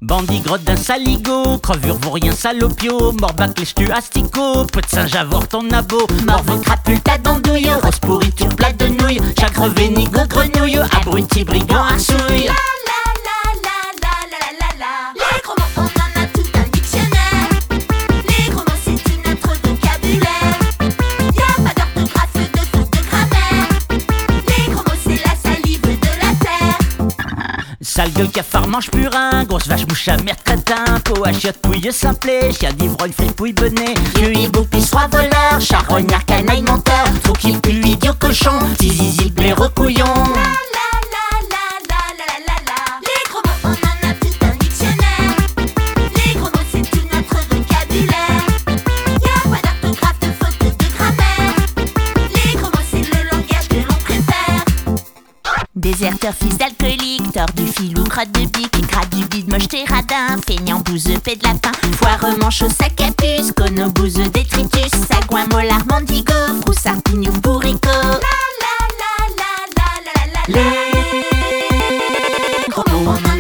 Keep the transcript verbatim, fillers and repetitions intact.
Bandit, gredin, saligo, crevure, vaurien, salopio, morbac, lèche-tu, asticot, peu de singe, avore ton abo, morve, crapule, ta dandouille, rose pourriture, plat de nouilles, chagre, vénigo, grenouille, abruti, brigand, arsouille. Les gros mots, on en a tout un dictionnaire. Les gros mots, c'est tout notre vocabulaire. Y'a pas d'orthographe, de faute de grammaire. Les gros mots, c'est la salive de la terre. Sale gueule, cafard, mange purin, grosse vache, mouche à merde, crétin, peau à chiotte, pouille, simplet, chien d'ivrogne, fripouille, bonnet, vieux hibou, pissoir, voleur, charognard, canaille, menteur, trou qu'il pue, idiot, cochon, tizizi, blaireau, couillon. Les gros mots, on en a tout un dictionnaire. Les gros mots, c'est tout notre vocabulaire. Y'a pas d'orthographe, de faute de grammaire. Les gros mots, c'est le langage que l'on préfère. Déserteur, fils d'alcoolique, tordu, filou, crotte de bique, gras du bide, moche, t'es radin, feignant, bouseux, pet de lapin, foireux, manchot, sac à puce, cono, bouseux, détritus, sagouin, molar, mendigo, froussard, pignou, bourricot. Les gros mots, on en